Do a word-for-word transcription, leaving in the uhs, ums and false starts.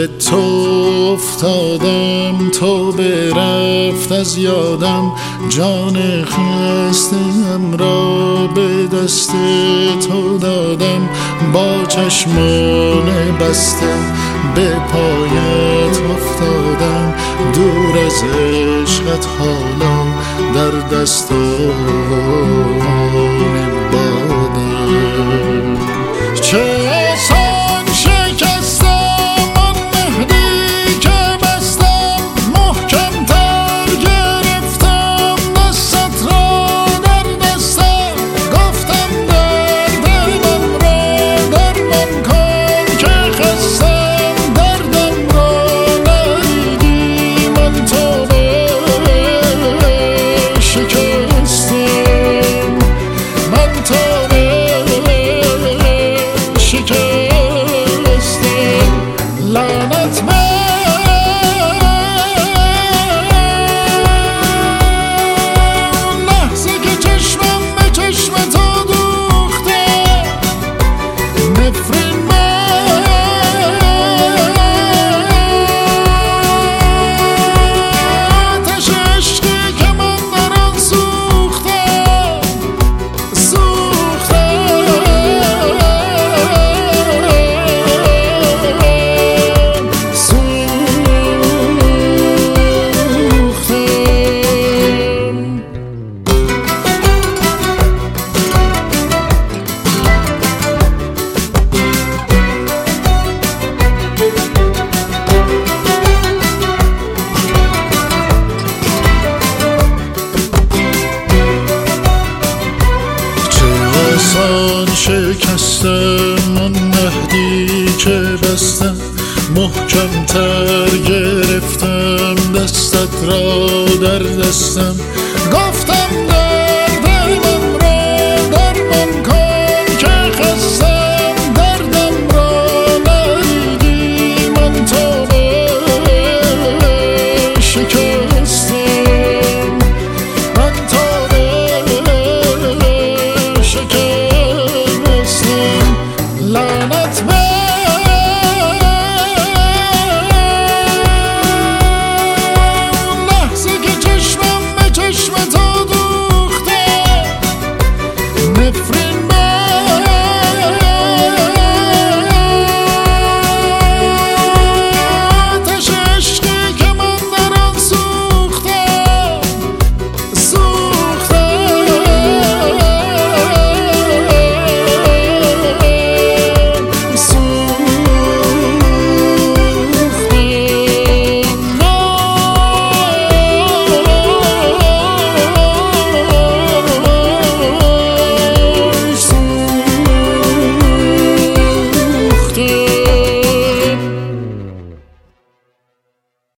به تو افتادم، تو برفت از یادم، جان خسته‌ام را به دست تو دادم. با چشمان بسته به پایت افتادم، دور از عشقت حالا در دستان بادم. چه آسان شکستم آن مهدی که بستم، محکم تر گرفتم دستت را در دستم. گفتم درد من را درمان کن که خستم، دردم را ندیدی من تو شکستم، من تو شکستم. لعنت من لحظه که چشمم به چشم تو دوخته، نفرین من آتش عشقی که من در آن سوختم سوختم شکستم آن مهدی که بستم، محکم تر گرفتم دستت را در دستم. گفتم